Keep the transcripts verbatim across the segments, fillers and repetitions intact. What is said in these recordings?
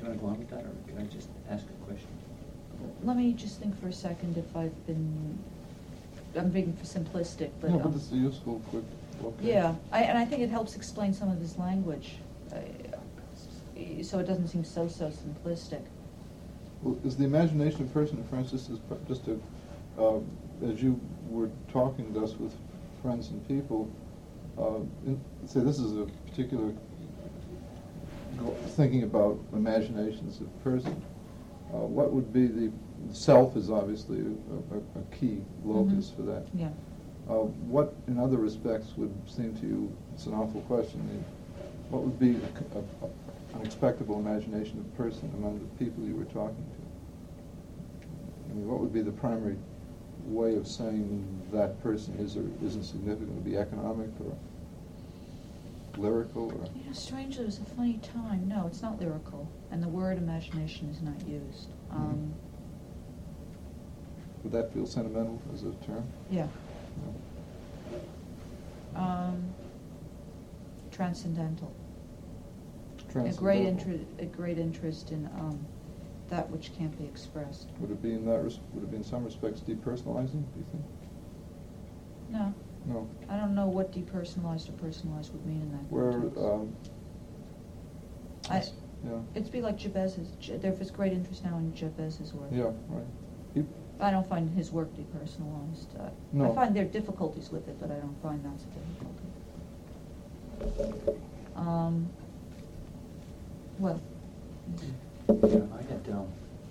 you want to go on with that, or can I just ask a question? Let me just think for a second if I've been, I'm being simplistic, but. No, but um, it's a useful, quick look. Yeah, I, and I think it helps explain some of his language, uh, so it doesn't seem so, so simplistic. Well, is the imagination of person, Francis, is pr- just a, uh, as you were talking to us with friends and people, uh, in, say this is a particular go- thinking about imaginations of person. Uh, what would be the self is obviously a, a, a key locus Mhm. for that. Yeah. Uh, what, in other respects, would seem to you, it's an awful question, I mean, what would be a, c- a- a- an expectable imagination of person among the people you were talking to? I mean, what would be the primary way of saying that person is or isn't significant? Would it be economic or lyrical or? You know, strangely, it was a funny time. No, it's not lyrical, and the word imagination is not used. Um, Would that feel sentimental as a term? yeah. No. Um, transcendental. A great Transcendental. interest, a great interest in um, that which can't be expressed. Would it be in that? Res- would it be in some respects depersonalizing? Do you think? No, No. I don't know what depersonalized or personalized would mean in that Where? context. Um, I, yeah. it'd be like Jabez's. Je- There's great interest now in Jabez's work. Yeah. Right. He, I don't find his work depersonalized. Uh, No. I find there are difficulties with it, but I don't find that's a difficulty. Um, well, Yeah, I had um,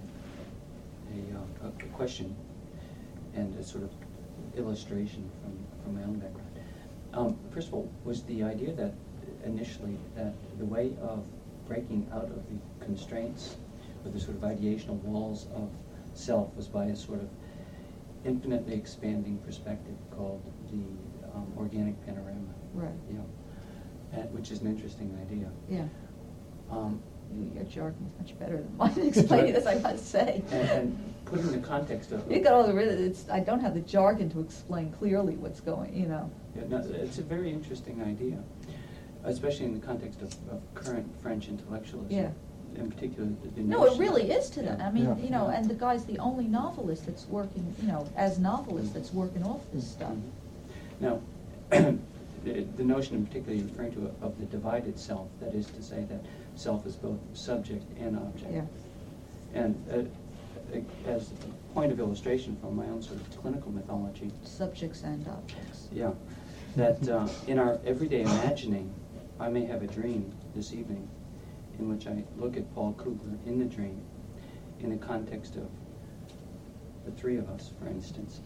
a, uh, a question and a sort of illustration from, from my own background. Um, first of all, was the idea that initially that the way of breaking out of the constraints or the sort of ideational walls of self was by a sort of infinitely expanding perspective called the um, organic panorama. right. You know, and, which is an interesting idea. Yeah. Um, Your jargon is much better than mine in explaining this, I must say. and, and put in the context of You got all the rhythm. It's I don't have the jargon to explain clearly what's going. You know. Yeah, no, it's a very interesting idea, especially in the context of, of current French intellectualism. Yeah. In particular, the, the No, it notion really of- is to them. yeah. I mean, Yeah. you know, Yeah. and the guy's the only novelist that's working. You know, as novelist, that's working off this stuff. Mhm. Now, the, the notion in particular you're referring to of the divided self, that is to say that self is both subject and object. Yeah. And uh, as a point of illustration from my own sort of clinical mythology, Subjects and objects. yeah, that uh, in our everyday imagining, I may have a dream this evening in which I look at Paul Kugler in the dream in the context of the three of us, for instance.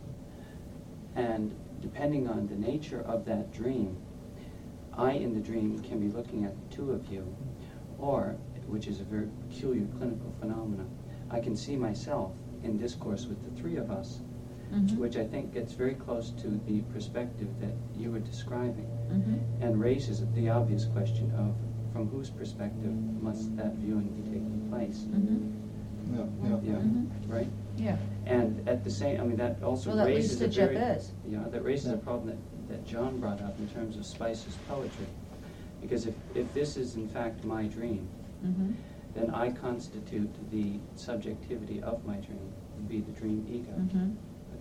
And depending on the nature of that dream, I in the dream can be looking at the two of you, or, which is a very peculiar clinical phenomenon, I can see myself in discourse with the three of us, Mhm. which I think gets very close to the perspective that you were describing, Mhm. and raises the obvious question of from whose perspective must that viewing be taking place? Mhm. yeah. Yeah. Yeah, Mhm. right? Yeah. And at the same, I mean, that also Well, that leads raises to a very, Jabez. yeah, that raises Yeah. a problem that, that John brought up in terms of Spicer's poetry. Because if, if this is in fact my dream, Mhm. then I constitute the subjectivity of my dream, be the dream ego. Mhm.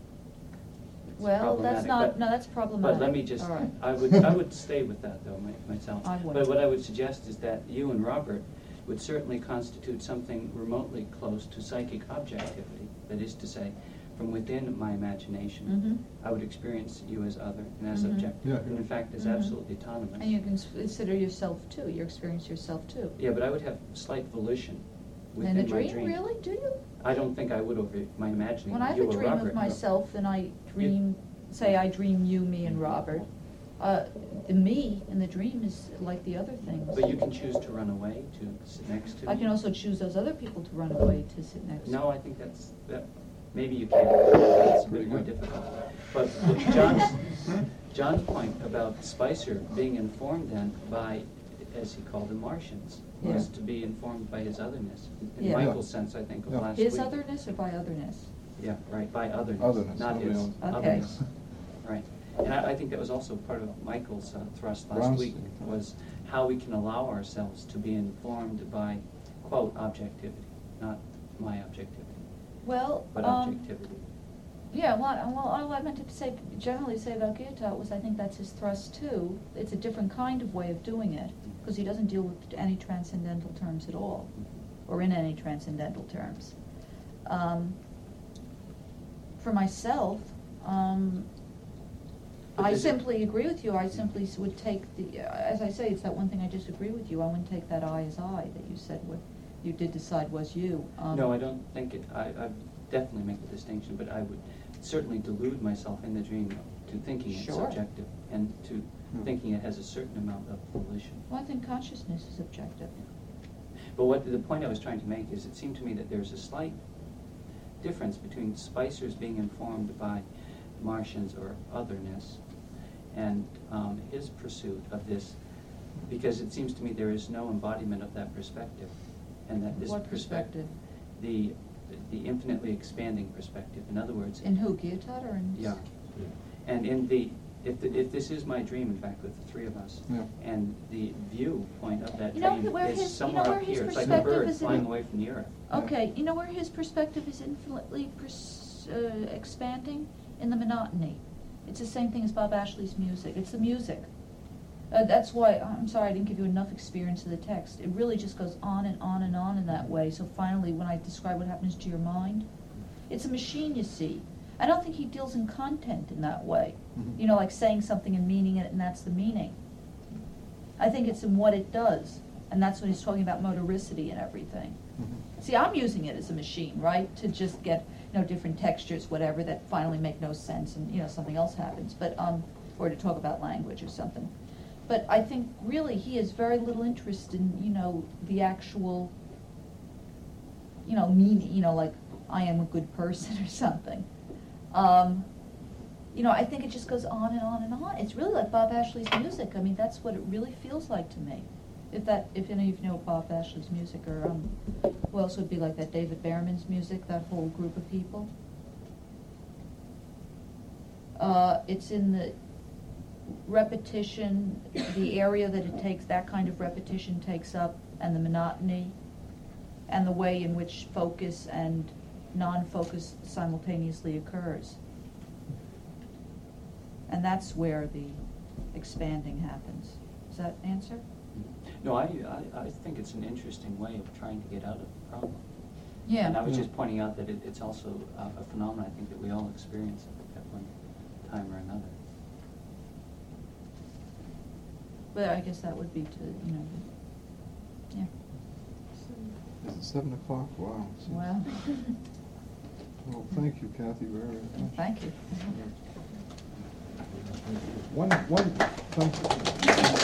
It's Well, that's problematic, not. but- No, that's problematic. But let me just, All right. I would, I would stay with that though, my- myself. I would. But what I would suggest is that you and Robert would certainly constitute something remotely close to psychic objectivity. That is to say, from within my imagination, Mhm. I would experience you as other and as Mhm. objective, Yeah, and yeah. in fact as Mhm. absolutely autonomous. And you can s- consider yourself too. You experience yourself too. Yeah, but I would have slight volition In within a my dream, dream. really? Do you? I don't think I would over my imagining When I have you a or dream Robert. of myself and I dream, say I dream you, me, and Robert, uh, the me in the dream is like the other things. But you can choose to run away, to sit next to I me. can also choose those other people to run away to sit next to. No, I think that's, that, maybe you can, it's a bit more difficult. But John's, John's point about Spicer being informed then by, as he called them, Martians, was Yeah. to be informed by his otherness. In Yeah. Michael's sense, I think, of Yeah. last week. His otherness or by otherness? Yeah, right, by otherness, Otherness, not nobody his. else. Okay. Otherness. Right. And I, I think that was also part of Michael's uh, thrust last week, Brownstein. was how we can allow ourselves to be informed by quote, objectivity, not my objectivity, Well, but um, objectivity. yeah, well, I- well, all I meant to say, generally say about Guillotot was I think that's his thrust too. It's a different kind of way of doing it, because he doesn't deal with any transcendental terms at all, or in any transcendental terms. Um, for myself, um, But I is it- simply agree with you. I simply s- would take the, uh, as I say, it's that one thing I disagree with you. I wouldn't take that I as I that you said what you did decide was you. Um, No, I don't think it, I, I definitely make the distinction, but I would certainly delude myself in the dream to thinking it's Sure. subjective, and to Hmm. thinking it has a certain amount of volition. Well, I think consciousness is objective. But what, the point I was trying to make is, it seemed to me that there's a slight difference between Spicer's being informed by Martians or otherness, and um, his pursuit of this, because it seems to me there is no embodiment of that perspective, and that this What perspec- perspective? the the infinitely expanding perspective. In other words, In who, Guillotot or in? yeah, and in the if the, if this is my dream, in fact, with the three of us, Yeah. and the viewpoint of that You know dream where is his- you somewhere know where up his here. It's like a perspective bird is in flying it? away from the earth. Okay, you know where his perspective is infinitely pers- uh, expanding? In the monotony. It's the same thing as Bob Ashley's music. It's the music. Uh, that's why, I'm sorry I didn't give you enough experience of the text. It really just goes on and on and on in that way. So finally, when I describe what happens to your mind, it's a machine, you see. I don't think he deals in content in that way. Mhm. You know, like saying something and meaning it, and that's the meaning. I think it's in what it does. And that's when he's talking about motoricity and everything. Mhm. See, I'm using it as a machine, right, to just get, you know, different textures, whatever, that finally make no sense, and, you know, something else happens, but, um, or to talk about language or something. But I think really he has very little interest in, you know, the actual, you know, meaning, you know, like, I am a good person or something. Um, you know, I think it just goes on and on and on. It's really like Bob Ashley's music. I mean, that's what it really feels like to me. If that, if any of you know Bob Ashley's music, or um, who else would be like that? David Behrman's music, that whole group of people. Uh, it's in the repetition, the area that it takes, that kind of repetition takes up, and the monotony, and the way in which focus and non-focus simultaneously occurs. And that's where the expanding happens. Does that answer? No, I, I, I think it's an interesting way of trying to get out of the problem. Yeah. And I was Yeah. just pointing out that it, it's also a, a phenomenon I think that we all experience at one time or another. But I guess that would be to, you know, yeah. Is it seven o'clock? Wow. Seems- Well, Well, thank you, Kathy, very much. thank you. One, one, thank you.